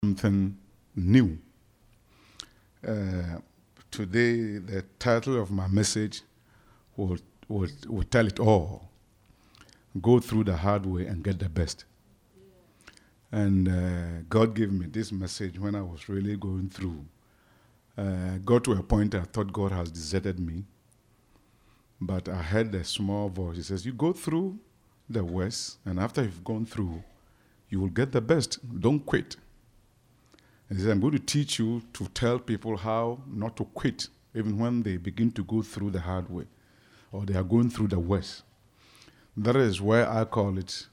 something new. Uh, Today, the title of my message will tell it all. Go through the hard way and get the best. And God gave me this message when I was really going through. Got to a point I thought God has deserted me. But I heard a small voice. He says, you go through the worst, and after you've gone through, you will get the best. Don't quit. And he said, I'm going to teach you to tell people how not to quit, even when they begin to go through the hard way, or they are going through the worst. That is where I call it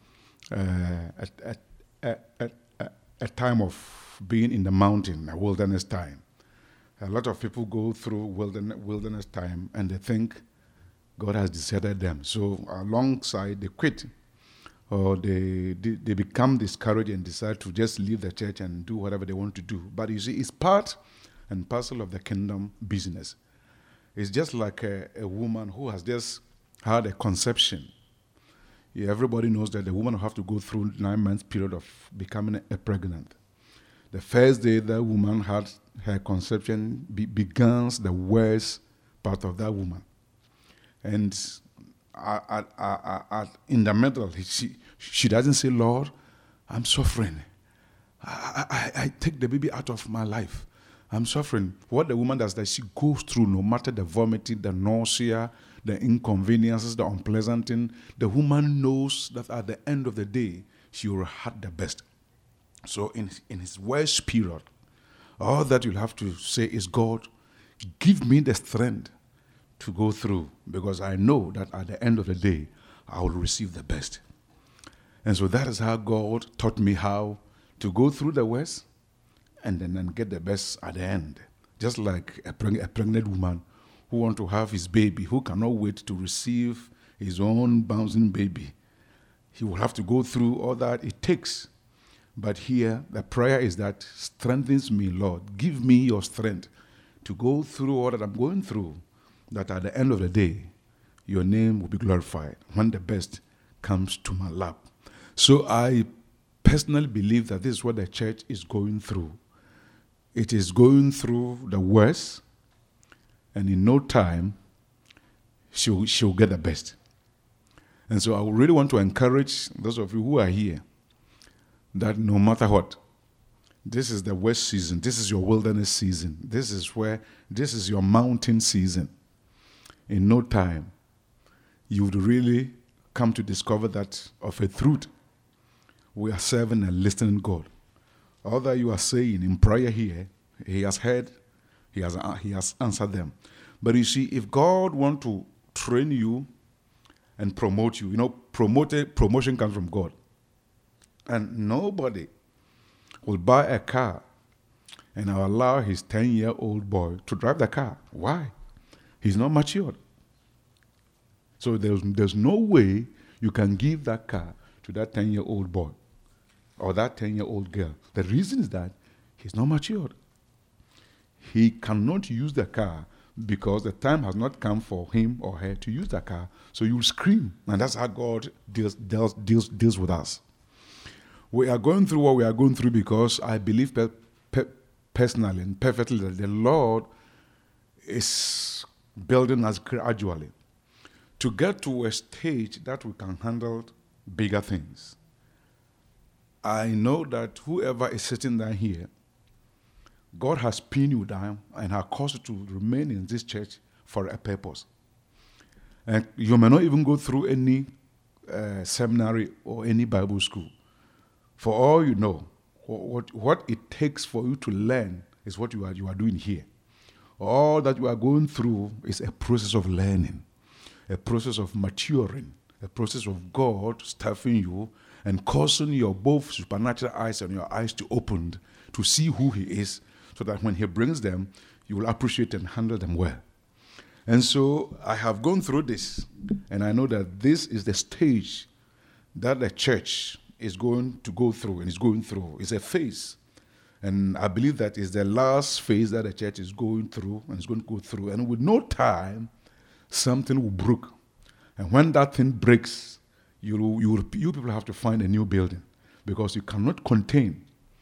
a time of being in the mountain, a wilderness time. A lot of people go through wilderness time, and they think God has deserted them. So alongside, they quit, or they become discouraged and decide to just leave the church and do whatever they want to do. But you see, it's part and parcel of the kingdom business. It's just like a woman who has just had a conception. Yeah, everybody knows that the woman will have to go through 9 months period of becoming pregnant. The first day that woman had her conception begins the worst part of that woman. And in the middle, she doesn't say, Lord, I'm suffering. I take the baby out of my life. I'm suffering. What the woman does that she goes through, no matter the vomiting, the nausea, the inconveniences, the unpleasant thing, the woman knows that at the end of the day, she will have the best. So in his worst period, all that you'll have to say is, God, give me the strength to go through, because I know that at the end of the day, I will receive the best. And so that is how God taught me how to go through the worst and then get the best at the end. Just like a pregnant woman who wants to have his baby, who cannot wait to receive his own bouncing baby. He will have to go through all that it takes. But here, the prayer is that strengthens me, Lord. Give me your strength to go through all that I'm going through, that at the end of the day, your name will be glorified when the best comes to my lap. So I personally believe that this is what the church is going through. It is going through the worst, and in no time, she'll get the best. And so I really want to encourage those of you who are here that no matter what, this is the worst season. This is your wilderness season. This is your mountain season. In no time, you would really come to discover that of a truth. We are serving and listening God. All that you are saying in prayer here, He has heard, He has answered them. But you see, if God wants to train you and promote you, promotion comes from God. And nobody will buy a car and allow his 10-year-old boy to drive the car. Why? He's not matured. So there's no way you can give that car to that 10-year-old boy or that 10-year-old girl. The reason is that he's not matured. He cannot use the car because the time has not come for him or her to use the car. So you scream. And that's how God deals with us. We are going through what we are going through because I believe personally and perfectly that the Lord is building us gradually to get to a stage that we can handle bigger things. I know that whoever is sitting down here, God has pinned you down and has caused you to remain in this church for a purpose. And you may not even go through any seminary or any Bible school. For all you know, what it takes for you to learn is what you are doing here. All that you are going through is a process of learning, a process of maturing, a process of God staffing you and causing your both supernatural eyes and your eyes to open to see who He is, so that when He brings them, you will appreciate and handle them well. And so I have gone through this, and I know that this is the stage that the church is going to go through and is going through. It's a phase. And I believe that is the last phase that the church is going through and is going to go through. And with no time, something will break. And when that thing breaks, you people have to find a new building, because you cannot contain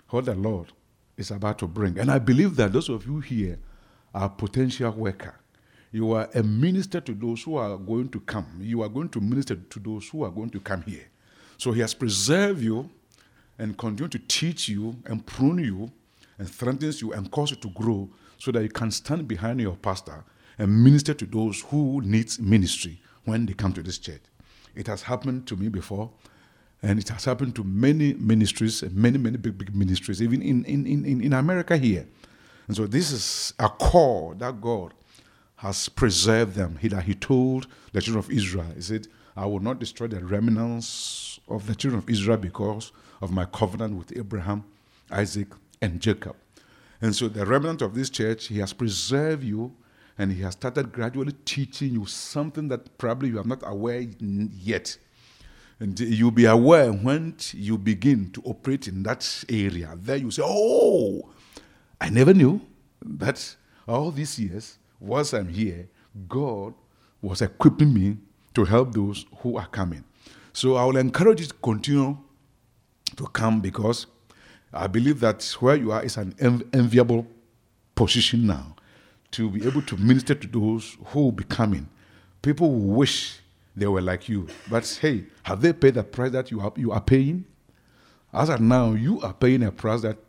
what the Lord is about to bring. And I believe that those of you here are potential worker. You are a minister to those who are going to come. You are going to minister to those who are going to come here. So he has preserved you and continue to teach you and prune you and strengthens you and cause you to grow so that you can stand behind your pastor and minister to those who need ministry when they come to this church. It has happened to me before, and it has happened to many ministries, many big ministries, even in America here. And so this is a call that God has preserved them. He told the children of Israel, he said, I will not destroy the remnants of the children of Israel because of my covenant with Abraham, Isaac, and Jacob. And so the remnant of this church, he has preserved you, and he has started gradually teaching you something that probably you are not aware yet. And you'll be aware when you begin to operate in that area. There you say, oh, I never knew that all these years, once I'm here, God was equipping me to help those who are coming. So I will encourage you to continue to come, because I believe that where you are is an enviable position now to be able to minister to those who will be coming. People will wish they were like you. But hey, have they paid the price that you are paying? As of now, you are paying a price that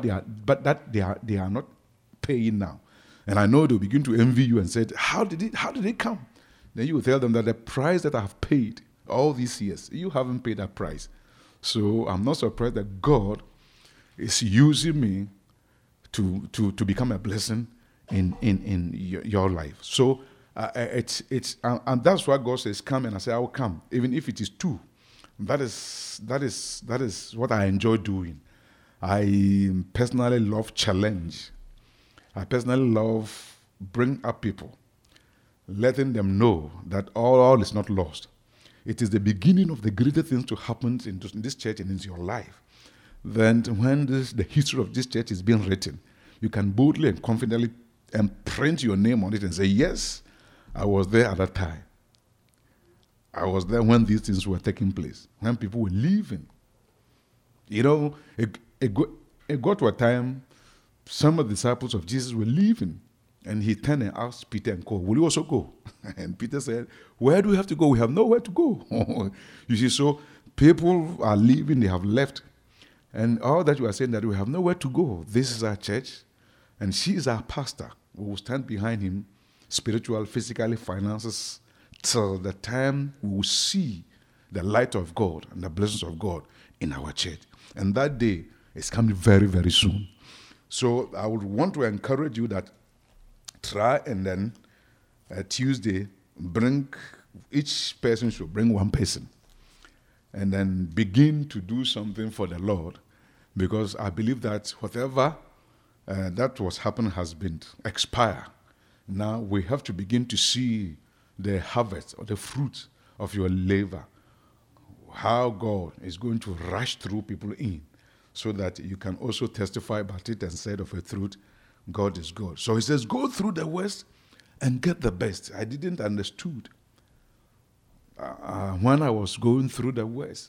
they are not paying now. And I know they'll begin to envy you and say, how did it come? Then you will tell them that the price that I have paid all these years, you haven't paid that price. So I'm not surprised that God is using me to become a blessing in your life. So and that's why God says, come, and I say, I will come, even if it is two. That is what I enjoy doing. I personally love challenge. I personally love bring up people, letting them know that all is not lost. It is the beginning of the greater things to happen in this church and in your life. Then when the history of this church is being written, you can boldly and confidently print your name on it and say, yes, I was there at that time. I was there when these things were taking place, when people were leaving. You know, it got to a time, some of the disciples of Jesus were leaving, and he turned and asked Peter and Paul, will you also go? And Peter said, where do we have to go? We have nowhere to go. You see, so people are leaving, they have left. And all that you are saying that we have nowhere to go. This is our church, and she is our pastor. We will stand behind him, spiritual, physically, finances, till the time we will see the light of God and the blessings of God in our church. And that day is coming very, very soon. So I would want to encourage you that try and then Tuesday, each person should bring one person. And then begin to do something for the Lord, because I believe that whatever that was happening has been expired. Now we have to begin to see the harvest or the fruit of your labor, how God is going to rush through people in, so that you can also testify about it and say of a truth, God is God. So he says, go through the West and get the best. I didn't understood when I was going through the West.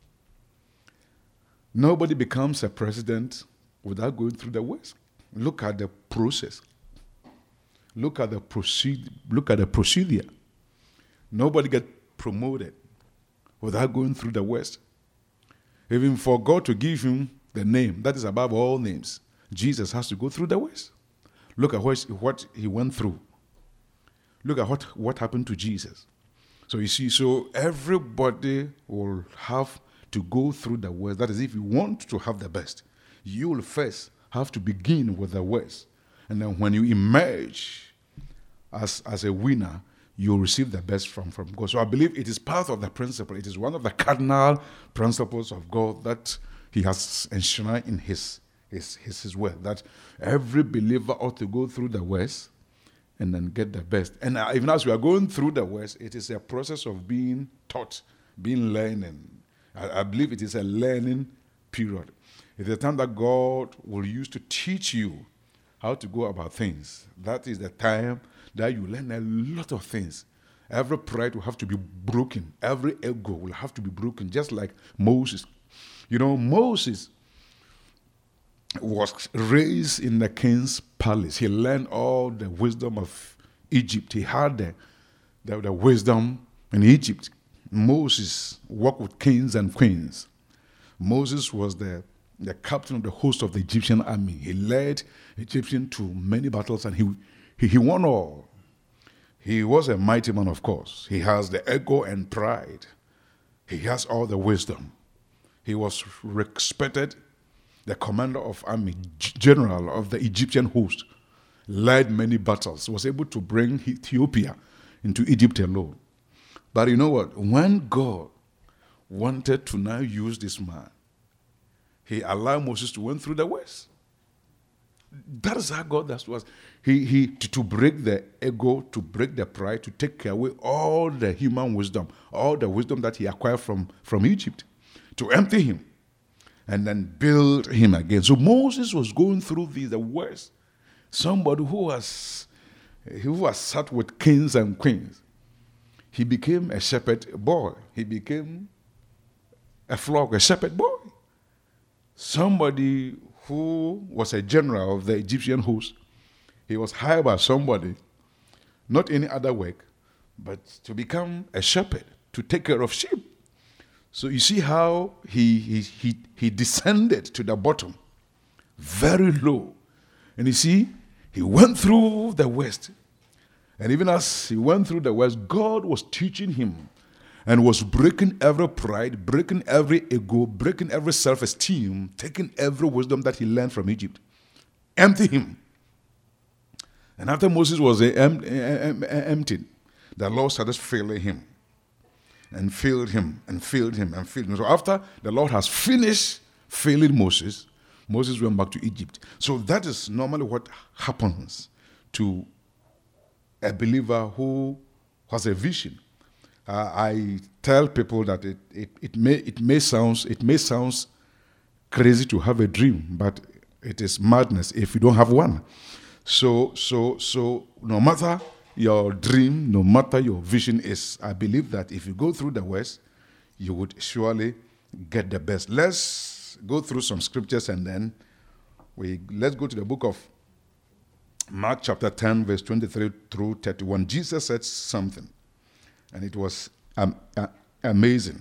Nobody becomes a president without going through the West. Look at the process. Look at the procedure. Nobody gets promoted without going through the West. Even for God to give him the name that is above all names, Jesus has to go through the West. Look at what he went through. Look at what happened to Jesus. So you see, so everybody will have to go through the West. That is, if you want to have the best, you will first have to begin with the West. And then when you emerge as a winner, you'll receive the best from God. So I believe it is part of the principle. It is one of the cardinal principles of God that he has enshrined in his word, that every believer ought to go through the West and then get the best. And even as we are going through the West, it is a process of being taught, being learning. I believe it is a learning period. It's the time that God will use to teach you how to go about things. That is the time that you learn a lot of things. Every pride will have to be broken. Every ego will have to be broken, just like Moses. You know, Moses was raised in the king's palace. He learned all the wisdom of Egypt. He had the wisdom in Egypt. Moses worked with kings and queens. Moses was the captain of the host of the Egyptian army. He led Egyptians to many battles, and he won all. He was a mighty man, of course. He has the ego and pride. He has all the wisdom. He was respected, the commander of army, general of the Egyptian host, led many battles, was able to bring Ethiopia into Egypt alone. But you know what? When God wanted to now use this man, he allowed Moses to went through the west. That is how God does to us. To break the ego, to break the pride, to take away all the human wisdom, all the wisdom that he acquired from Egypt, to empty him and then build him again. So Moses was going through the west. Somebody who was sat with kings and queens. He became a shepherd boy. He became a flock, a shepherd boy. Somebody who was a general of the Egyptian host. He was hired by somebody, not any other work, but to become a shepherd, to take care of sheep. So you see how he descended to the bottom, very low. And you see, he went through the west. And even as he went through the west, God was teaching him and was breaking every pride, breaking every ego, breaking every self-esteem, taking every wisdom that he learned from Egypt, empty him. And after Moses was emptied, the Lord started failing him and failed him and failed him and failed him. So after the Lord has finished failing Moses, Moses went back to Egypt. So that is normally what happens to a believer who has a vision. I tell people that it may sound crazy to have a dream, but it is madness if you don't have one. So no matter your dream, no matter your vision is, I believe that if you go through the West, you would surely get the best. Let's go through some scriptures and then let's go to the book of Mark chapter 10, verse 23 through 31. Jesus said something, and it was amazing.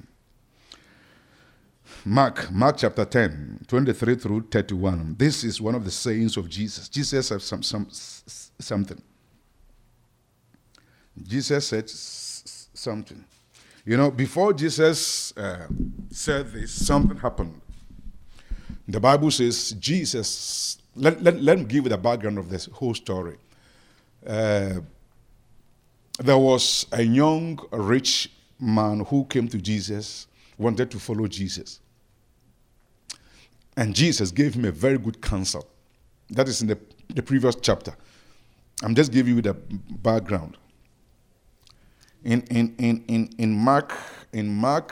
Mark chapter 10, 23 through 31. This is one of the sayings of Jesus. Jesus said something. Jesus said something. You know, before Jesus said this, something happened. The Bible says Jesus, let me give you the background of this whole story. There was a young, rich man who came to Jesus, wanted to follow Jesus. And Jesus gave him a very good counsel. That is in the previous chapter. I'm just giving you the background. In Mark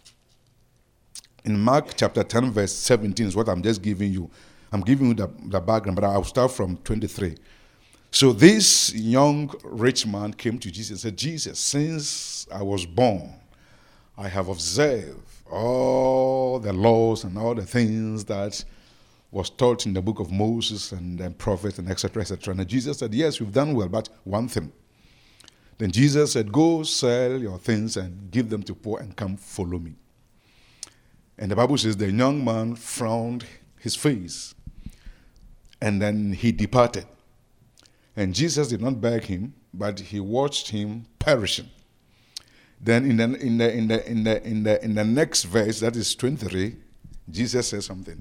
chapter 10, verse 17 is what I'm just giving you. I'm giving you the background, but I'll start from 23. So this young rich man came to Jesus and said, Jesus, since I was born, I have observed all the laws and all the things that was taught in the book of Moses and the prophets and etc., etc. And Jesus said, yes, you've done well, but one thing. Then Jesus said, go sell your things and give them to poor and come follow me. And the Bible says the young man frowned his face and then he departed. And Jesus did not beg him, but he watched him perishing. Then in the next verse, that is 23, Jesus says something.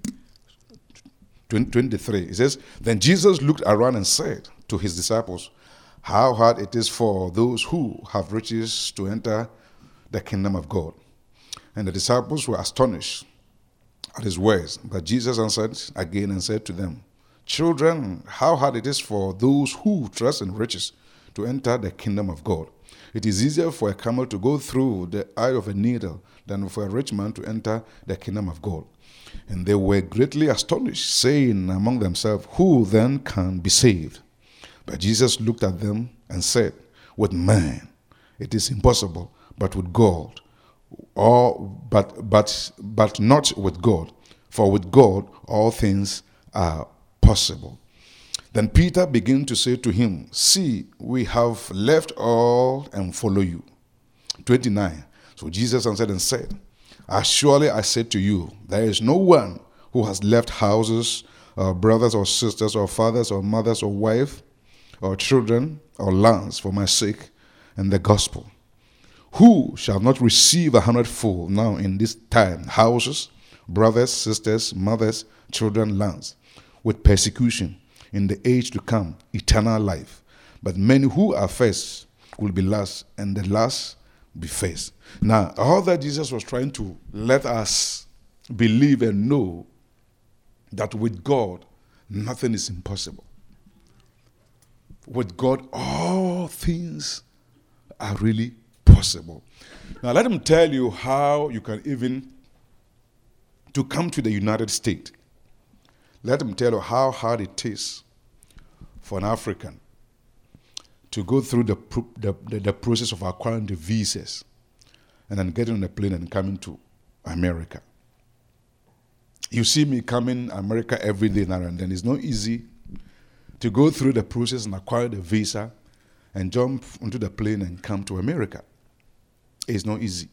23, it says, then Jesus looked around and said to his disciples, how hard it is for those who have riches to enter the kingdom of God. And the disciples were astonished at his words. But Jesus answered again and said to them, children, how hard it is for those who trust in riches to enter the kingdom of God. It is easier for a camel to go through the eye of a needle than for a rich man to enter the kingdom of God. And they were greatly astonished, saying among themselves, who then can be saved? But Jesus looked at them and said, with man it is impossible, but with God, but not with God. For with God all things are possible. Then Peter began to say to him, see, we have left all and follow you. 29. So Jesus answered and said, as surely I said to you, there is no one who has left houses, or brothers or sisters, or fathers or mothers or wife, or children, or lands for my sake and the gospel, who shall not receive 100-fold now in this time, houses, brothers, sisters, mothers, children, lands, with persecution in the age to come, eternal life. But many who are first will be last, and the last be first. Now, all that Jesus was trying to let us believe and know that with God, nothing is impossible. With God, all things are really possible. Now, let him tell you how you can even, to come to the United States, let him tell you how hard it is for an African to go through the process of acquiring the visas and then getting on a plane and coming to America. You see me coming to America every day now and then. It's not easy to go through the process and acquire the visa and jump onto the plane and come to America. It's not easy.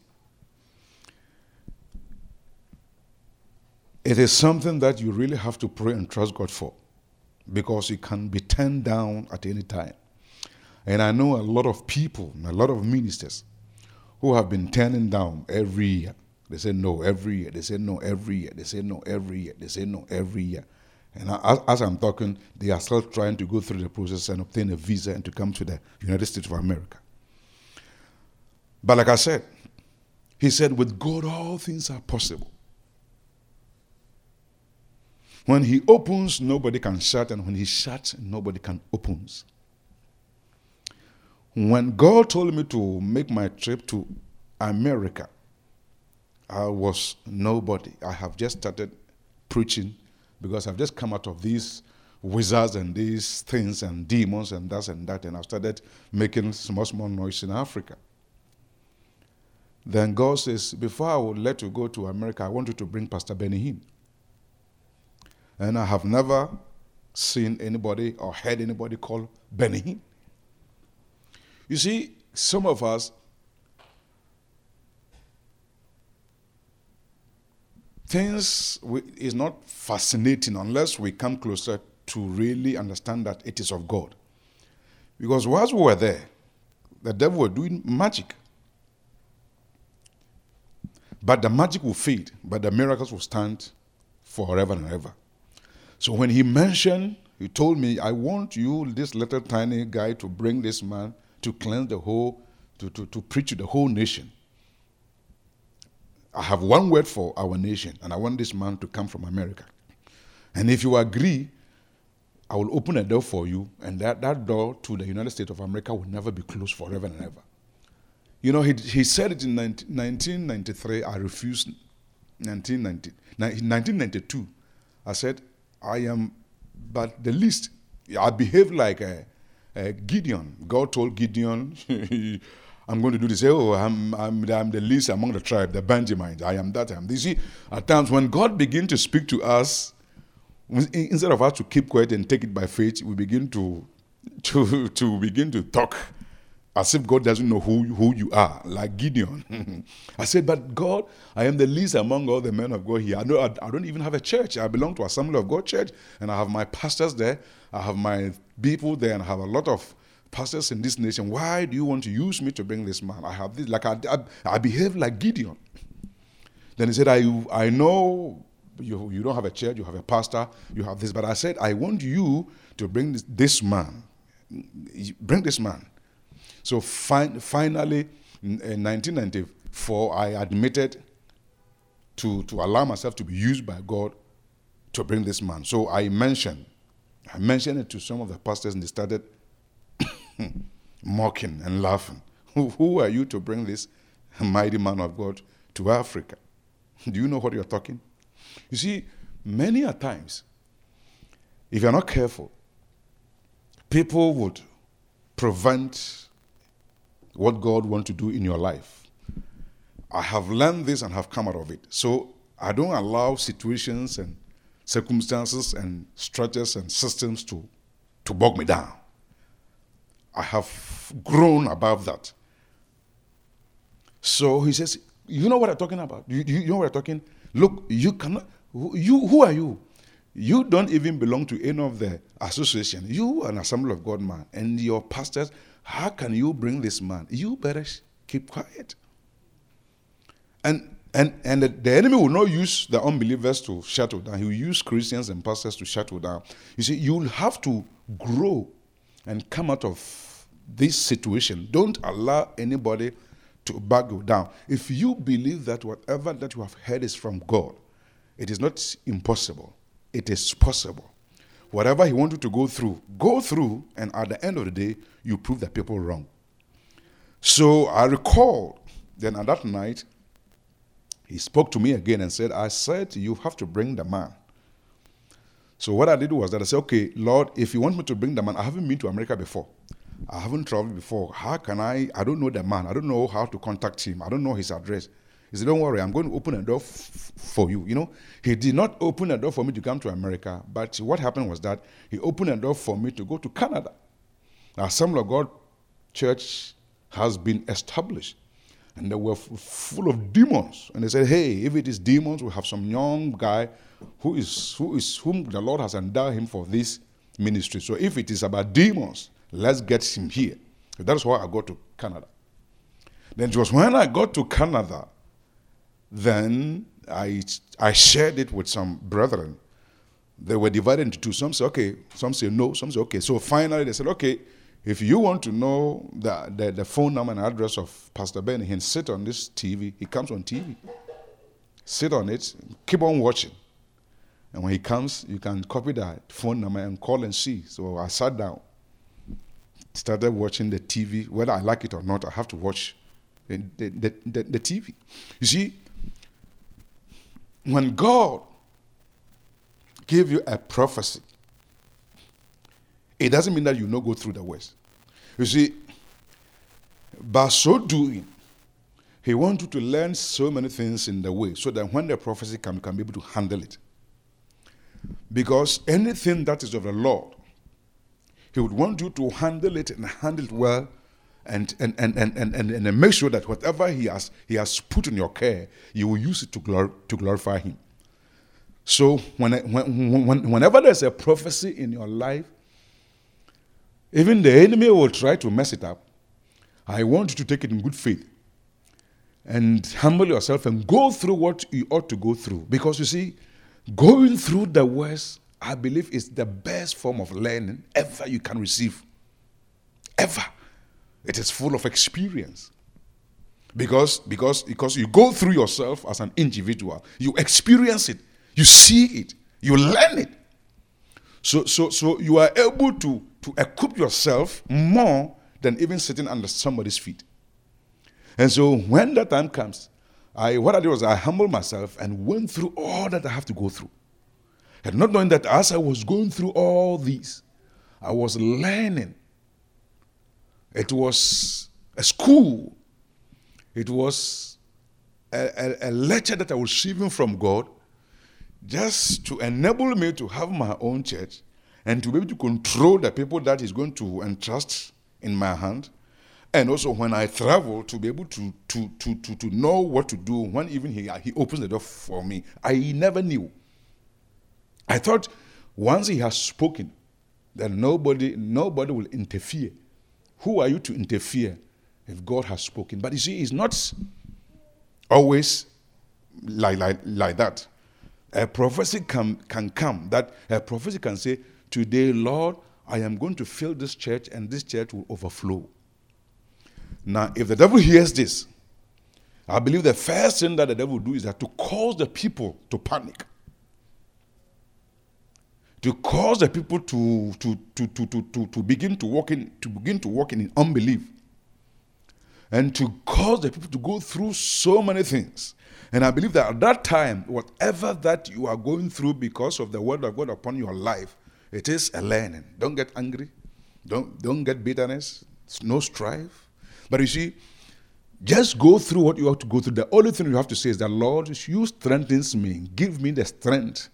It is something that you really have to pray and trust God for, because it can be turned down at any time. And I know a lot of people, a lot of ministers who have been turning down every year. They say no every year. They say no every year. They say no every year. They say no every year. And as I'm talking, they are still trying to go through the process and obtain a visa and to come to the United States of America. But like I said, he said, with God, all things are possible. When he opens, nobody can shut, and when he shuts, nobody can open. When God told me to make my trip to America, I was nobody. I have just started preaching because I've just come out of these wizards and these things and demons and that and that, and I've started making small noise in Africa. Then God says, before I will let you go to America, I want you to bring Pastor Benny Hinn. And I have never seen anybody or heard anybody call Benny Hinn. You see, some of us, things is not fascinating unless we come closer to really understand that it is of God. Because whilst we were there, the devil was doing magic. But the magic will fade, but the miracles will stand forever and ever. So when he told me, I want you, this little tiny guy, to bring this man to cleanse the whole, to preach to the whole nation. I have one word for our nation, and I want this man to come from America. And if you agree, I will open a door for you, and that door to the United States of America will never be closed forever and ever. You know, he said it in 1993, I refused. 1992, I said, I am but the least. I behaved like a Gideon. God told Gideon, I'm going to do this. Oh, I'm the least among the tribe, the Benjamites. I am that. You see, at times when God begins to speak to us, instead of us to keep quiet and take it by faith, we begin to begin to talk as if God doesn't know who you are, like Gideon. I said, but God, I am the least among all the men of God here. I don't even have a church. I belong to Assembly of God Church, and I have my pastors there. I have my people there, and I have a lot of pastors in this nation. Why do you want to use me to bring this man? I have this, like I behave like Gideon. Then he said, I know you don't have a church, you have a pastor, you have this, but I said, I want you to bring this man. Bring this man. So finally, in 1994, I admitted to allow myself to be used by God to bring this man. So I mentioned it to some of the pastors, and they started mocking and laughing. Who are you to bring this mighty man of God to Africa? Do you know what you're talking? You see, many a times, if you're not careful, people would prevent what God wants to do in your life. I have learned this and have come out of it. So I don't allow situations and circumstances and structures and systems to bog me down. I have grown above that. So he says, you know what I'm talking about? You know what I'm talking? Look, you cannot, who are you? You don't even belong to any of the association. You are an Assembly of God man. And your pastors, how can you bring this man? You better keep quiet. And the enemy will not use the unbelievers to shut it down. He will use Christians and pastors to shut it down. You see, you'll have to grow and come out of this situation. Don't allow anybody to bag you down. If you believe that whatever that you have heard is from God, it is not impossible. It is possible. Whatever he wants you to go through, and at the end of the day, you prove the people wrong. So I recall, then at that night, he spoke to me again and said, I said, you have to bring the man. So what I did was that I said, okay, Lord, if you want me to bring the man, I haven't been to America before. I haven't traveled before. How can I don't know the man. I don't know how to contact him. I don't know his address. He said, don't worry, I'm going to open a door for you. You know, he did not open a door for me to come to America, but what happened was that he opened a door for me to go to Canada. Now, Assembly of God Church has been established, and they were full of demons. And they said, hey, if it is demons, we have some young guy whom the Lord has endowed him for this ministry. So if it is about demons, let's get him here. So that's why I got to Canada. Then it was when I got to Canada, then I shared it with some brethren. They were divided into two. Some say okay, some say no, some say okay. So finally they said, okay, if you want to know the phone number and address of Pastor Benny Hinn, sit on this TV. He comes on TV. Sit on it, keep on watching. And when he comes, you can copy that phone number and call and see. So I sat down, started watching the TV. Whether I like it or not, I have to watch the TV. You see, when God gave you a prophecy, it doesn't mean that you not go through the worst. You see, by so doing, he wants you to learn so many things in the way so that when the prophecy comes, you can be able to handle it. Because anything that is of the Lord, he would want you to handle it and handle it well and make sure that whatever he has put in your care, you will use it to glorify him. So whenever there's a prophecy in your life, even the enemy will try to mess it up. I want you to take it in good faith and humble yourself and go through what you ought to go through. Because you see, going through the worst, I believe, is the best form of learning ever you can receive. Ever. It is full of experience. Because you go through yourself as an individual. You experience it. You see it. You learn it. So you are able to equip yourself more than even sitting under somebody's feet. And so when that time comes, what I did was I humbled myself and went through all that I have to go through. And not knowing that as I was going through all these, I was learning. It was a school. It was a lecture that I was receiving from God just to enable me to have my own church and to be able to control the people that He's going to entrust in my hand. And also when I travel, to be able to know what to do when even He opens the door for me. I never knew. I thought once He has spoken, that nobody will interfere. Who are you to interfere if God has spoken? But you see, it's not always like that. A prophecy can come, that a prophecy can say, today, Lord, I am going to fill this church and this church will overflow. Now, if the devil hears this, I believe the first thing that the devil will do is that to cause the people to panic. To cause the people to begin to walk in unbelief. And to cause the people to go through so many things. And I believe that at that time, whatever that you are going through because of the word of God upon your life, it is a learning. Don't get angry. Don't get bitterness. No strife. But you see, just go through what you have to go through. The only thing you have to say is that, Lord, you strengthen me. Give me the strength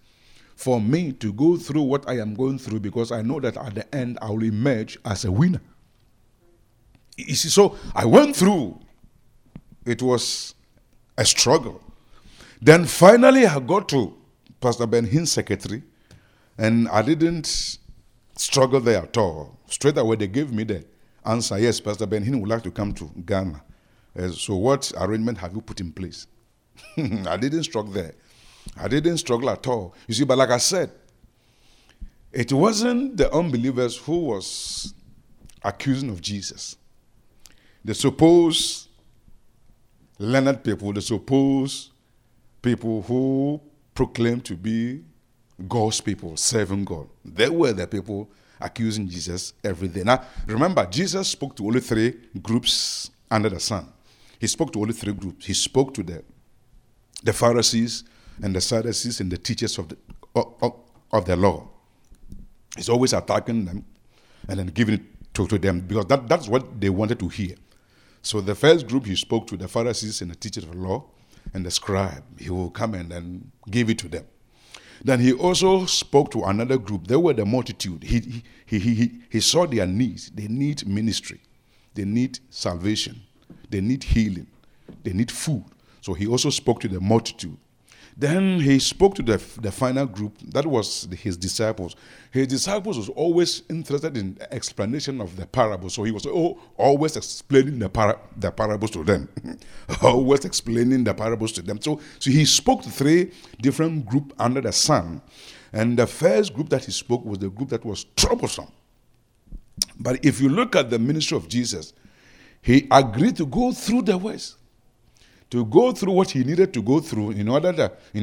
for me to go through what I am going through, because I know that at the end I will emerge as a winner. You see, so I went through. It was a struggle. Then finally I got to Pastor Ben Hinn's secretary, and I didn't struggle there at all. Straight away they gave me the answer, yes, Pastor Ben Hinn would like to come to Ghana. So what arrangement have you put in place? I didn't struggle there. I didn't struggle at all. You see, but like I said, it wasn't the unbelievers who was accusing of Jesus. The supposed learned people, the supposed people who proclaim to be God's people, serving God. They were the people accusing Jesus every day. Now, remember, Jesus spoke to only 3 groups under the sun. He spoke to only 3 groups. He spoke to the Pharisees and the Sadducees and the teachers of the law. He's always attacking them and then giving it to them, because that's what they wanted to hear. So the first group he spoke to, the Pharisees and the teachers of the law and the scribe, he will come and then give it to them. Then he also spoke to another group. They were the multitude. He saw their needs. They need ministry. They need salvation. They need healing. They need food. So he also spoke to the multitude. Then he spoke to the final group. That was his disciples. His disciples was always interested in explanation of the parables. So he was always explaining the parables to them. Always explaining the parables to them. So he spoke to 3 different groups under the sun. And the first group that he spoke was the group that was troublesome. But if you look at the ministry of Jesus, he agreed to go through the West, to go through what he needed to go through in order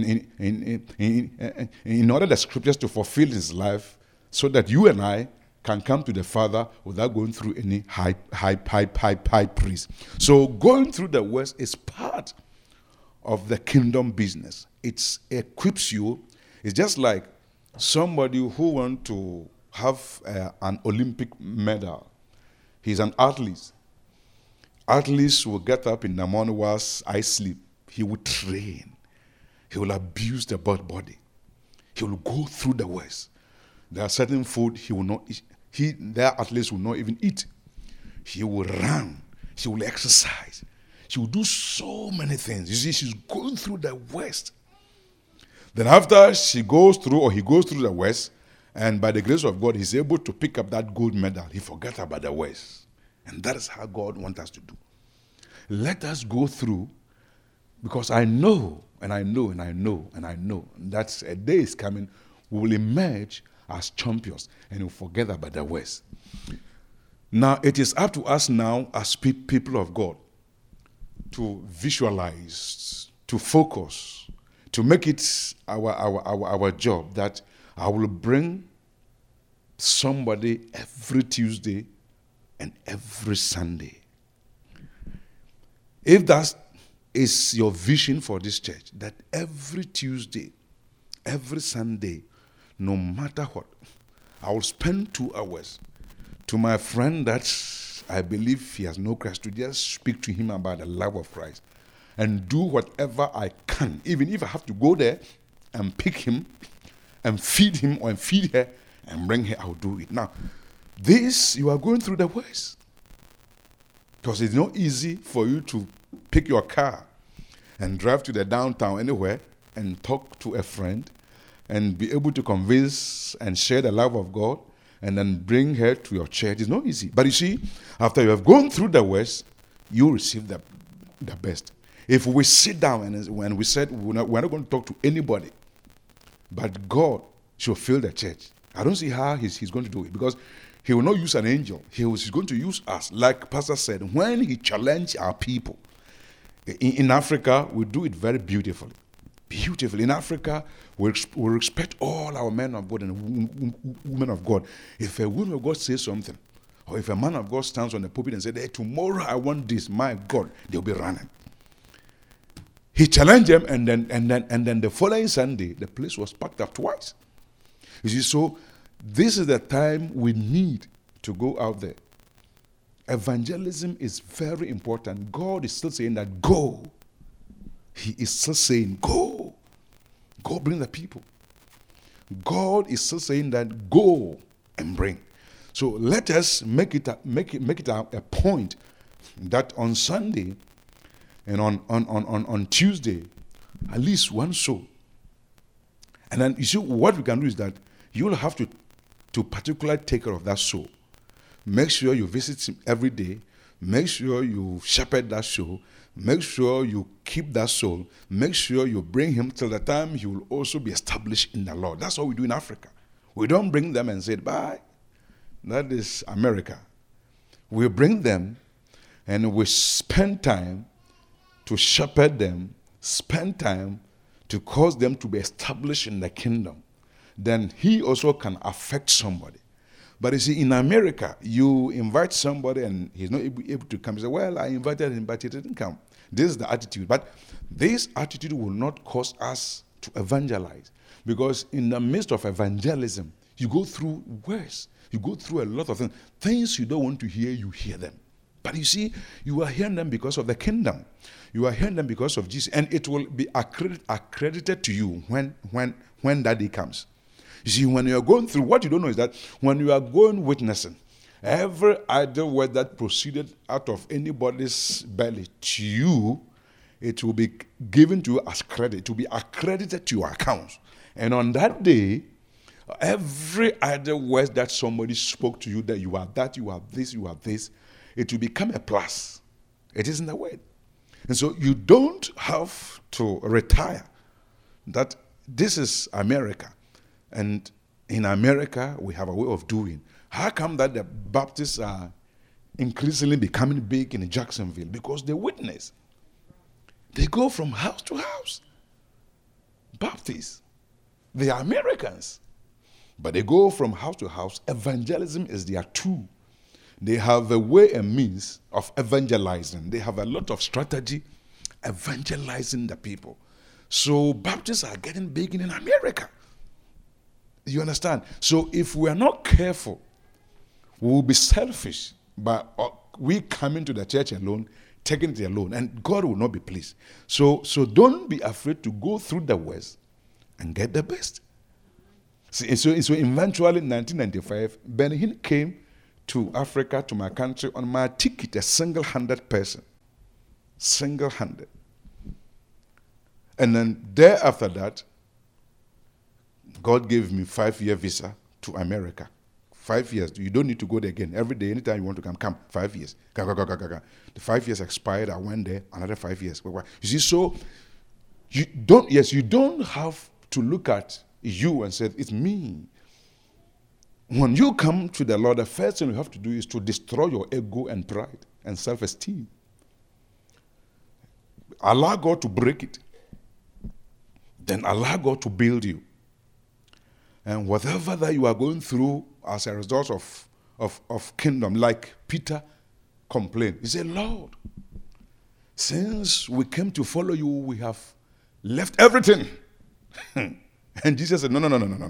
the scriptures to fulfill his life, so that you and I can come to the Father without going through any high priest. So going through the West is part of the kingdom business. It equips you. It's just like somebody who wants to have an Olympic medal. He's an athlete. Athletes will get up in the morning whilst I sleep. He will train. He will abuse the body. He will go through the West. There are certain food he will not eat. Their athletes will not even eat. He will run. He will exercise. She will do so many things. You see, she's going through the West. Then after she goes through, or he goes through the West, and by the grace of God, he's able to pick up that gold medal. He forgot about the West. And that is how God wants us to do. Let us go through, because I know that a day is coming, we will emerge as champions and we'll forget about the West. Now, it is up to us now as people of God to visualize, to focus, to make it our job that I will bring somebody every Tuesday and every Sunday. If that is your vision for this church, that every Tuesday, every Sunday, no matter what, I will spend 2 hours to my friend that I believe he has no Christ, to just speak to him about the love of Christ and do whatever I can, even if I have to go there and pick him and feed him or feed her and bring her, I'll do it. Now, this, you are going through the West. Because it's not easy for you to pick your car and drive to the downtown anywhere and talk to a friend and be able to convince and share the love of God and then bring her to your church. It's not easy. But you see, after you have gone through the West, you receive the best. If we sit down and when we said we're not going to talk to anybody, but God should fill the church, I don't see how he's going to do it, because he will not use an angel. He's going to use us. Like Pastor said, when he challenged our people, in Africa, we do it very beautifully. Beautifully. In Africa, we respect all our men of God and women of God. If a woman of God says something, or if a man of God stands on the pulpit and says, hey, tomorrow I want this, my God, they'll be running. He challenged them, and then the following Sunday, the place was packed up twice. You see, so this is the time we need to go out there. Evangelism is very important. God is still saying that go. He is still saying go. Go bring the people. God is still saying that go and bring. So let us make it a point that on Sunday and on Tuesday, at least one soul. And then you see what we can do is that you'll have to particularly take care of that soul. Make sure you visit him every day. Make sure you shepherd that soul. Make sure you keep that soul. Make sure you bring him till the time he will also be established in the Lord. That's what we do in Africa. We don't bring them and say, bye. That is America. We bring them and we spend time to shepherd them, spend time to cause them to be established in the kingdom. Then he also can affect somebody. But you see, in America, you invite somebody and he's not able to come. You say, well, I invited him, but he didn't come. This is the attitude. But this attitude will not cause us to evangelize. Because in the midst of evangelism, you go through words. You go through a lot of things. Things you don't want to hear, you hear them. But you see, you are hearing them because of the kingdom. You are hearing them because of Jesus. And it will be accredited to you when that day comes. You see, when you are going through, what you don't know is that when you are going witnessing, every idle word that proceeded out of anybody's belly to you, it will be given to you as credit. It will be accredited to your account. And on that day, every idle word that somebody spoke to you, that you are that, you are this, you are this, it will become a plus. It is in the word. And so you don't have to retire. That this is America. And in America, we have a way of doing. How come that the Baptists are increasingly becoming big in Jacksonville? Because they witness. They go from house to house. Baptists. They are Americans. But they go from house to house. Evangelism is their tool. They have a way and means of evangelizing. They have a lot of strategy evangelizing the people. So Baptists are getting big in America. You understand? So if we are not careful, we will be selfish. But we come into the church alone, taking it alone, and God will not be pleased. So don't be afraid to go through the West and get the best. See, so eventually in 1995, Benny Hinn came to Africa, to my country, on my ticket, a single-handed person. Single-handed. And then there after that, God gave me 5-year visa to America. 5 years. You don't need to go there again. Every day, anytime you want to come. 5 years. The 5 years expired. I went there. Another 5 years. You see, so you don't have to look at you and say, it's me. When you come to the Lord, the first thing you have to do is to destroy your ego and pride and self-esteem. Allow God to break it. Then allow God to build you. And whatever that you are going through as a result of kingdom, like Peter complained, he said, Lord, since we came to follow you, we have left everything. And Jesus said,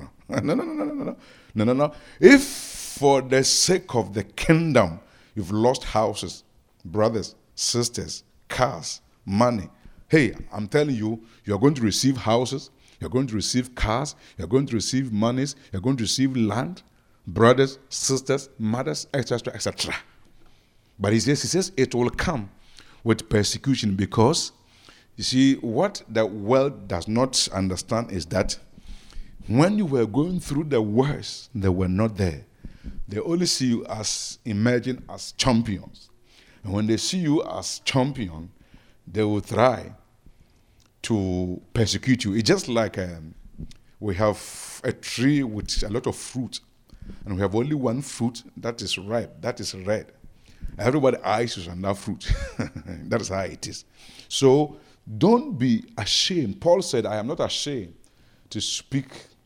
no. If for the sake of the kingdom, you've lost houses, brothers, sisters, cars, money, hey, I'm telling you, you're going to receive houses, you're going to receive cars, you're going to receive monies, you're going to receive land, brothers, sisters, mothers, etc., etc. But he says it will come with persecution because, you see, what the world does not understand is that when you were going through the worst, they were not there. They only see you as emerging as champions. And when they see you as champion, they will try to persecute you. It's just like we have a tree with a lot of fruit, and we have only one fruit that is ripe, that is red. Everybody's eyes is on that fruit. That is how it is. So don't be ashamed. Paul said, I am not ashamed to speak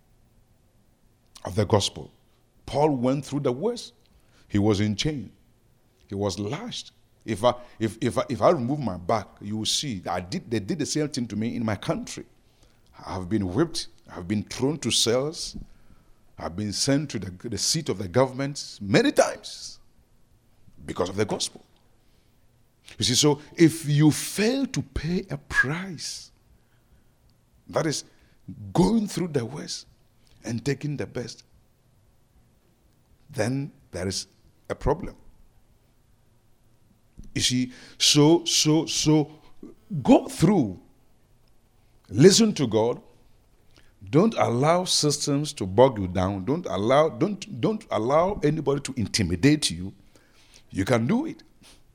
of the gospel. Paul went through the worst. He was in chains. He was lashed. If I remove my back, you will see that they did the same thing to me in my country. I have been whipped. I have been thrown to cells. I have been sent to the seat of the government many times because of the gospel. You see, so if you fail to pay a price, that is going through the worst, and taking the best, then there is a problem. You see, so go through, listen to God. Don't allow systems to bog you down. Don't allow anybody to intimidate you. You can do it.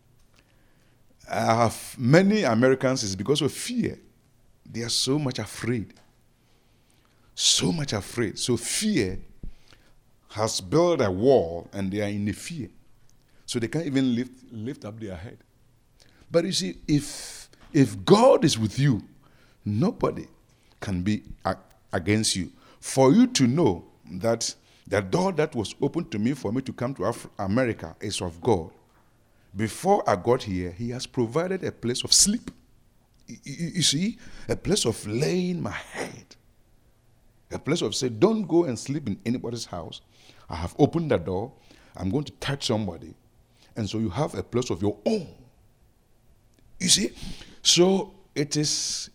Many Americans, is because of fear. They are so much afraid. So much afraid. So fear has built a wall, and they are in the fear. So they can't even lift up their head. But you see, if God is with you, nobody can be against you. For you to know that the door that was opened to me for me to come to America is of God. Before I got here, He has provided a place of sleep. You see, a place of laying my head. A place of say, don't go and sleep in anybody's house. I have opened the door. I'm going to touch somebody. And so you have a place of your own. You see? So it is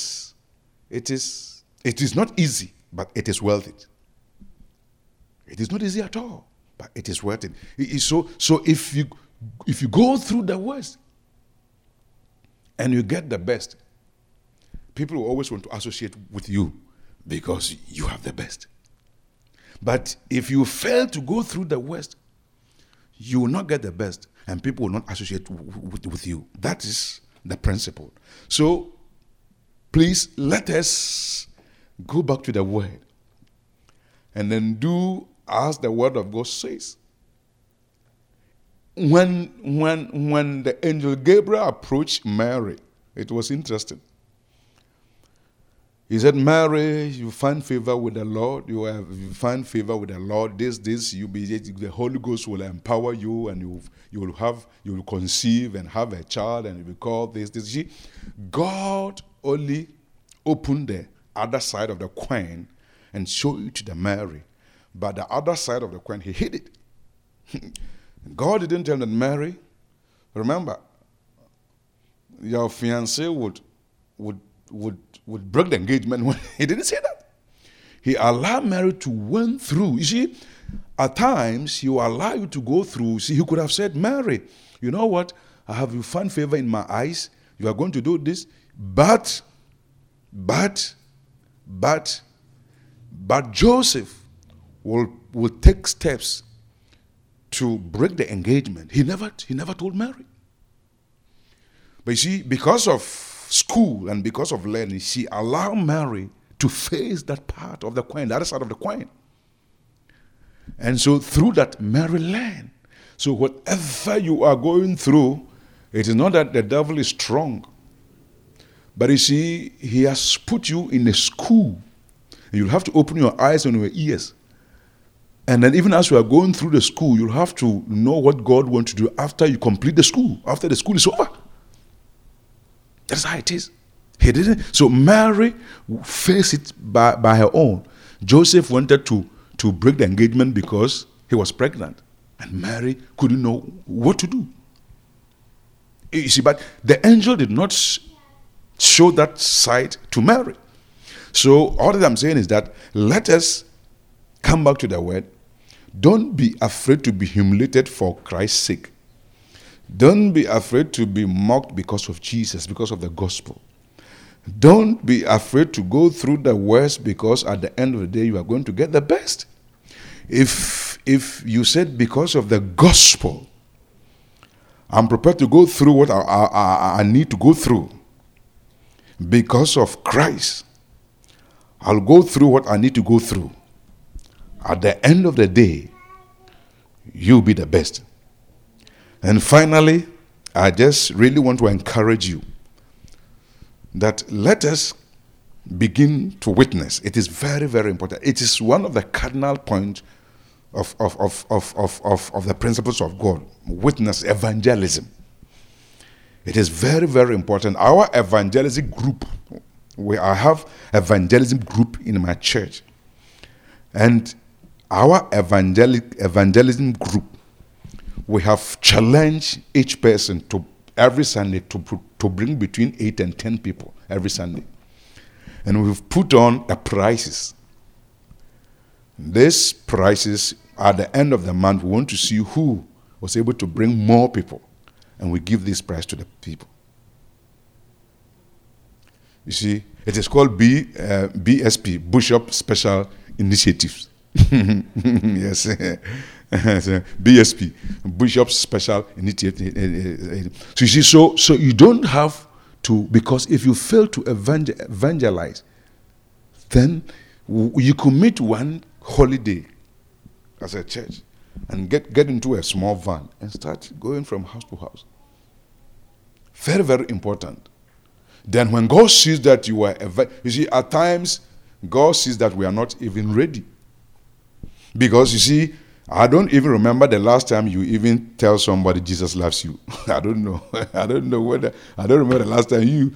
not easy, but it is worth it. It is not easy at all, but it is worth it. So if you go through the worst and you get the best, people will always want to associate with you because you have the best. But if you fail to go through the worst, you will not get the best, and people will not associate with you. That is the principle. So please let us go back to the word and then do as the word of God says. When the angel Gabriel approached Mary, it was interesting. He said, Mary, you find favor with the Lord. You find favor with the Lord. The Holy Ghost will empower you, and you will conceive and have a child, and you will call this. You see, God only opened the other side of the coin and showed it to the Mary. But the other side of the coin, He hid it. God didn't tell them, Mary, remember, your fiancé would break the engagement. He didn't say that. He allowed Mary to went through. You see, at times, He will allow you to go through. See, He could have said, Mary, you know what? I have you found favor in my eyes. You are going to do this. But Joseph will take steps to break the engagement. He never told Mary. But you see, because of school and because of learning, she allowed Mary to face that part of the coin, the other side of the coin. And so through that, Mary learned. So whatever you are going through, it is not that the devil is strong. But you see, he has put you in a school. And you'll have to open your eyes and your ears. And then even as you are going through the school, you'll have to know what God wants to do after you complete the school, after the school is over. That's how it is. He didn't. So Mary faced it by her own. Joseph wanted to break the engagement because he was pregnant. And Mary couldn't know what to do. You see, but the angel did not show that side to Mary. So all that I'm saying is that let us come back to the word. Don't be afraid to be humiliated for Christ's sake. Don't be afraid to be mocked because of Jesus, because of the gospel. Don't be afraid to go through the worst, because at the end of the day you are going to get the best. If you said because of the gospel, I'm prepared to go through what I need to go through. Because of Christ, I'll go through what I need to go through. At the end of the day, you'll be the best. And finally, I just really want to encourage you that let us begin to witness. It is very, very important. It is one of the cardinal points of the principles of God. Witness, evangelism. It is very, very important. Our evangelism group, I have evangelism group in my church. And our evangelism group, we have challenged each person to every Sunday to bring between 8 and 10 people every Sunday. And we've put on the prices. These prices, at the end of the month, we want to see who was able to bring more people, and we give this prize to the people. You see, it is called BSP, Bishop Special Initiatives. Yes, BSP, Bishop Special Initiative. So you see, so you don't have to, because if you fail to evangelize, then you commit one holiday as a church and get into a small van and start going from house to house. Very, very important. Then when God sees that you are, you see, at times, God sees that we are not even ready. Because you see, I don't even remember the last time you even tell somebody Jesus loves you. I don't know. I don't remember the last time you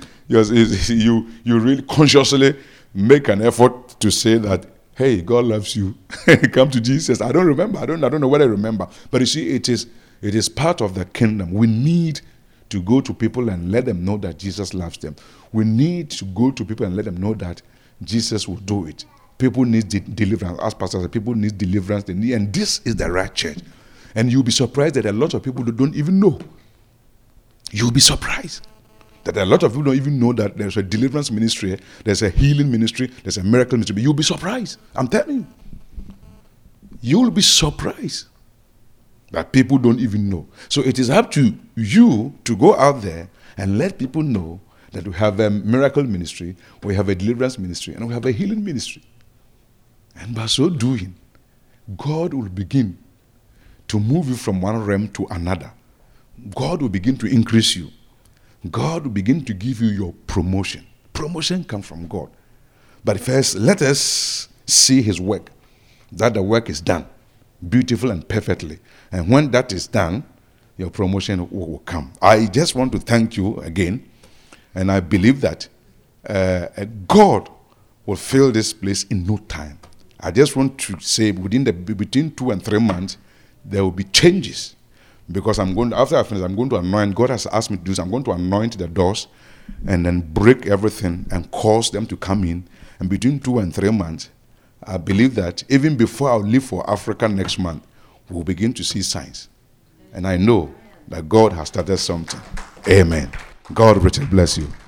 really consciously make an effort to say that, hey, God loves you. Come to Jesus. I don't remember. I don't know what I remember. But you see, it is part of the kingdom. We need to go to people and let them know that Jesus loves them. We need to go to people and let them know that Jesus will do it. People need deliverance. As pastors, people need deliverance. And this is the right church. And you'll be surprised that a lot of people don't even know. You'll be surprised that a lot of people don't even know that there's a deliverance ministry, there's a healing ministry, there's a miracle ministry. But you'll be surprised. I'm telling you. You'll be surprised that people don't even know. So it is up to you to go out there and let people know that we have a miracle ministry, we have a deliverance ministry, and we have a healing ministry. And by so doing, God will begin to move you from one realm to another. God will begin to increase you. God will begin to give you your promotion. Promotion comes from God. But first, let us see his work, that the work is done beautiful and perfectly. And when that is done, your promotion will come. I just want to thank you again. And I believe that God will fill this place in no time. I just want to say between 2 and 3 months, there will be changes. Because after I finish, I'm going to anoint. God has asked me to do this. I'm going to anoint the doors and then break everything and cause them to come in. And between 2 and 3 months, I believe that even before I leave for Africa next month, we'll begin to see signs. And I know that God has started something. Amen. God richly bless you.